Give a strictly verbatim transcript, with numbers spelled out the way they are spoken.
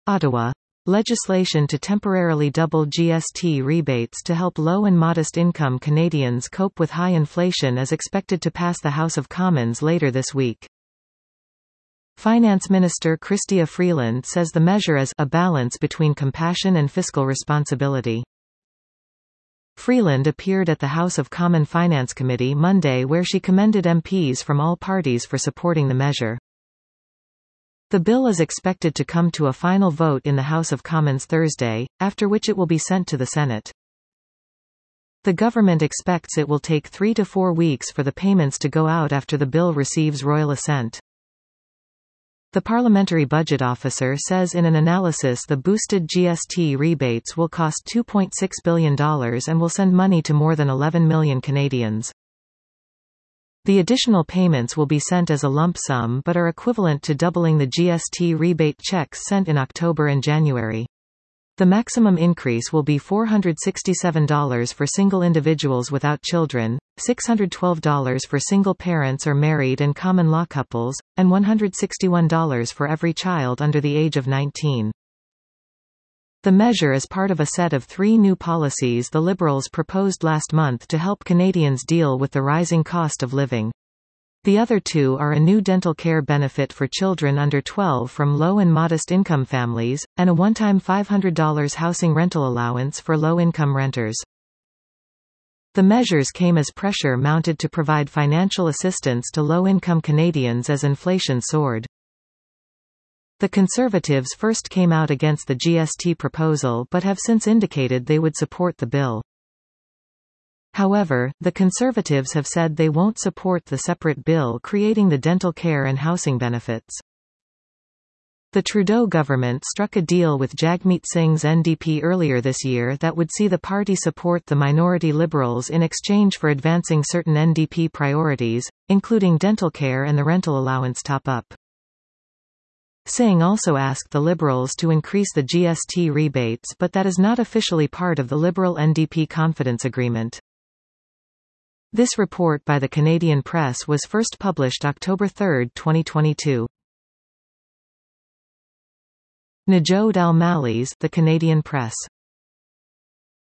Ottawa. Legislation to temporarily double G S T rebates to help low and modest income Canadians cope with high inflation is expected to pass the House of Commons later this week. Finance Minister Chrystia Freeland says the measure is a balance between compassion and fiscal responsibility. Freeland appeared at the House of Commons Finance Committee Monday where she commended M Ps from all parties for supporting the measure. The bill is expected to come to a final vote in the House of Commons Thursday, after which it will be sent to the Senate. The government expects it will take three to four weeks for the payments to go out after the bill receives royal assent. The Parliamentary Budget Officer says in an analysis the boosted G S T rebates will cost two point six billion dollars and will send money to more than eleven million Canadians. The additional payments will be sent as a lump sum but are equivalent to doubling the G S T rebate checks sent in October and January. The maximum increase will be four hundred sixty-seven dollars for single individuals without children, six hundred twelve dollars for single parents or married and common law couples, and one hundred sixty-one dollars for every child under the age of nineteen. The measure is part of a set of three new policies the Liberals proposed last month to help Canadians deal with the rising cost of living. The other two are a new dental care benefit for children under twelve from low and modest income families, and a one-time five hundred dollars housing rental allowance for low-income renters. The measures came as pressure mounted to provide financial assistance to low-income Canadians as inflation soared. The Conservatives first came out against the G S T proposal but have since indicated they would support the bill. However, the Conservatives have said they won't support the separate bill creating the dental care and housing benefits. The Trudeau government struck a deal with Jagmeet Singh's N D P earlier this year that would see the party support the minority Liberals in exchange for advancing certain N D P priorities, including dental care and the rental allowance top-up. Singh also asked the Liberals to increase the G S T rebates but that is not officially part of the Liberal-N D P confidence agreement. This report by the Canadian Press was first published October third, twenty twenty-two. Najot Al-Malli's The Canadian Press.